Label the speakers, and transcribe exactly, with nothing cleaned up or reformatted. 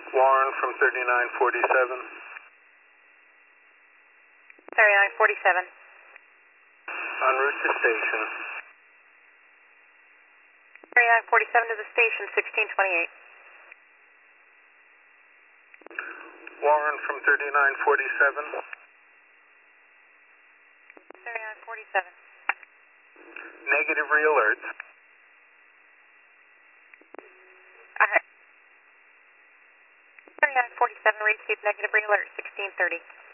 Speaker 1: Warren from thirty-nine forty-seven.
Speaker 2: thirty-nine forty-seven.
Speaker 1: En route to station.
Speaker 2: thirty-nine forty-seven to the station, sixteen twenty-eight.
Speaker 1: Warren from thirty-nine forty-seven.
Speaker 2: thirty-nine forty-seven.
Speaker 1: Negative re-alert.
Speaker 2: Uh, thirty-nine forty-seven, received negative re-alert, sixteen thirty.